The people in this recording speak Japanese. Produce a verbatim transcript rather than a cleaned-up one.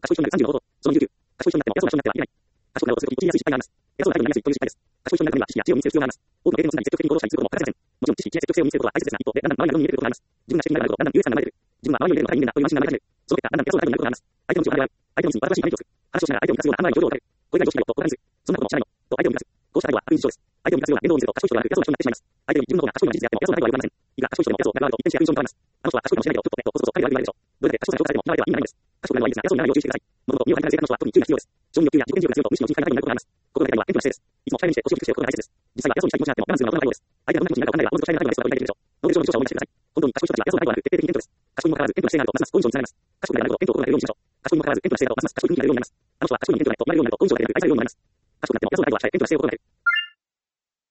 賢い人になるさんじゅうの方法。そのじゅうきゅう。賢い人になっても偉そうな人になってはいけない。賢くなろうとすると生きやすい失敗があります。偉そうな態度になりやすいという失敗です。賢い人になるためには知識や知恵を身につける必要があります。多くの経験の素直に積極的に行動したりすることも欠かせません。もちろん知識、知恵、積極性を身につけることは大切ですが、一方で、だんだん周りが世に見えてくることがあります。自分が知識になると、だんだん優越感が生まれる。自分は周りよりも高い人間だという安心が生まれ始める。その結果、だんだん偉そうな態度になることがあります。相手の道を離れ合う。相手の道に私しい相手をつく。話をしながら相手を満たすような頭に表情を与える。これが常識だよと誤解する。そんなこともしないの。と相手を満たす。こうした態度は悪い事情です。相手を満たすような言動を見せると賢い人ではなく偉そうな人になってしまいます。相手に自分の方が賢いのは事実であっても偉そうな態度は良くありません。いくら賢い人でも偉そうな態度があると一転して悪い印象に変わります。あの人は賢いかもしれないけど、ちょっとね、と、こそこそ彼が言われるでしょう。どれだけ賢さに評価されても嫌われては意味がないんです。賢くなるのはいいですが、偉そうにならないよう注意してください。物事を身を張りながら生活の人は特に注意が必要です。承認欲求や自己顕示欲が強いと無視の人に快な態度になることがあります。心が痛いのは謙虚な姿勢です。いつも控えめにして腰を低くしておくことが大切です。実際は偉そうにしたい気持ちがあっても我慢するのは大人の態度です。相手がどんな気持ちになるか分からないが、おのずと控えめな態度がベストだと言いたいでしょう。ノーベル賞の著者を思い出してください。本当に賢い人たちは偉そうな態度はなく、徹底的に謙虚です。賢いにもかかわらず謙虚な姿勢があるとますます好印象にされます。賢くなるほど謙虚を心がけるようにしましょう。賢いにもかかわらず謙虚な姿勢があるとますます賢い雰囲気が出るようになります。あの人は賢い人に謙虚な人と同じようになると好印象が出るという大体言うようになります。賢くなっても偉そうな態度は控え謙虚な姿勢を心がける。